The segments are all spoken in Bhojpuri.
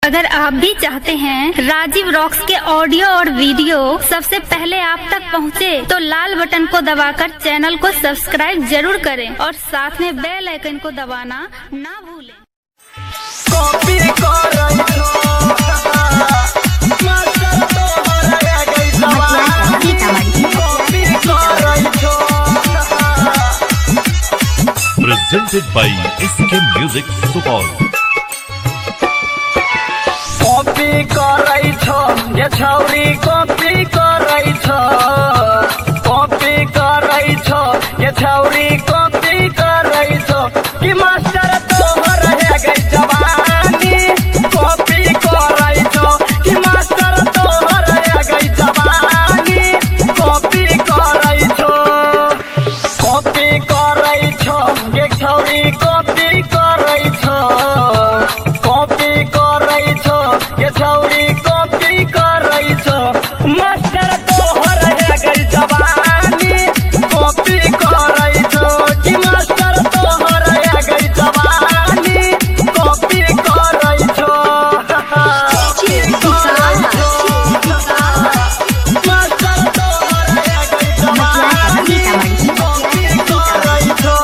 अगर आप भी चाहते हैं राजीव रॉक्स के ऑडियो और वीडियो सबसे पहले आप तक पहुंचे, तो लाल बटन को दबाकर चैनल को सब्सक्राइब जरूर करें और साथ में बेल आइकन को दबाना ना भूलें। Presented by SK Music Supal। Copy करै छौ ये छौरी कॉपी करै छौ, कॉपी करै छौ ये छौरी कॉपी करै छौ कि मास्टर तोहर है गई जवानी। कॉपी करै छौ कि मास्टर तोहर है गई जवानी। कॉपी करै छौ, कॉपी करै छौ ये छौरी कॉपी करै छौ, कॉपी करै छौ ये छौरी कॉपी करै छौ मास्टर तोहर है गई जवानी। कॉपी करै छौ कि मास्टर तोहर है गई जवानी। कॉपी करै छौ, कॉपी करै छौ मास्टर तोहर है गई जवानी। कॉपी करै छौ।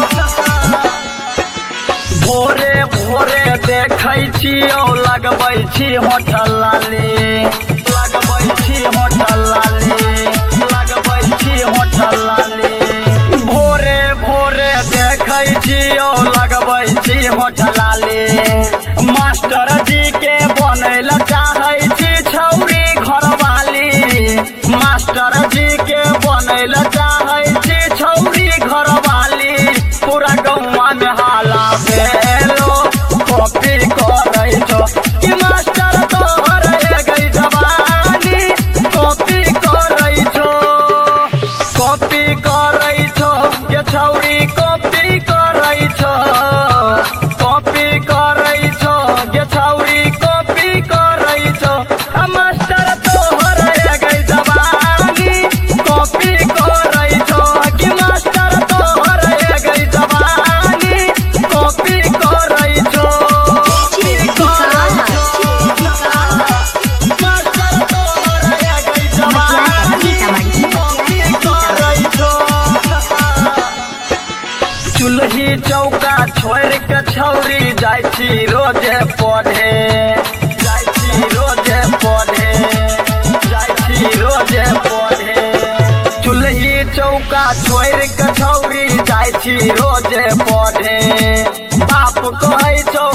भोरे भोरे देखै छियौ लगबै छी होटल लाली, लगबै छी होटल लाली, लगबै छी होटल लाली। भोरे भोरे देखै छियौ लगबै छी होटल लाली। मास्टर जी के बनैल चाहै छी छौरी घरवाली। मास्टर जी के बनैल चाहै छी छौरी घरवाली। पूरा गौवा में हाला भेलो कॉपी करै छौ कि मास्टर तोहर है गई जवानी। कॉपी करै छौ, कॉपी करै छौ ये छौरी कॉपी करै छौ, कॉपी करै छौ ये छौरी कॉपी करै छौ मास्टर तोहर है गई जवानी। कॉपी करै छौ कि मास्टर तोहर है गई जवानी। कॉपी करै छौ, कॉपी करै छौ मास्टर तोहर है गई जवानी। कॉपी करै छौ। चूल्ही चौका छोड़ के छौरी जाइ छी रोजे पढ़े, जाइ छी रोजे पढ़े, जाइ छी रोजे पढ़े। चूल्ही चौका छोड़ के छौरी जाइ छी रोजे पढ़े। बाप कहै छौ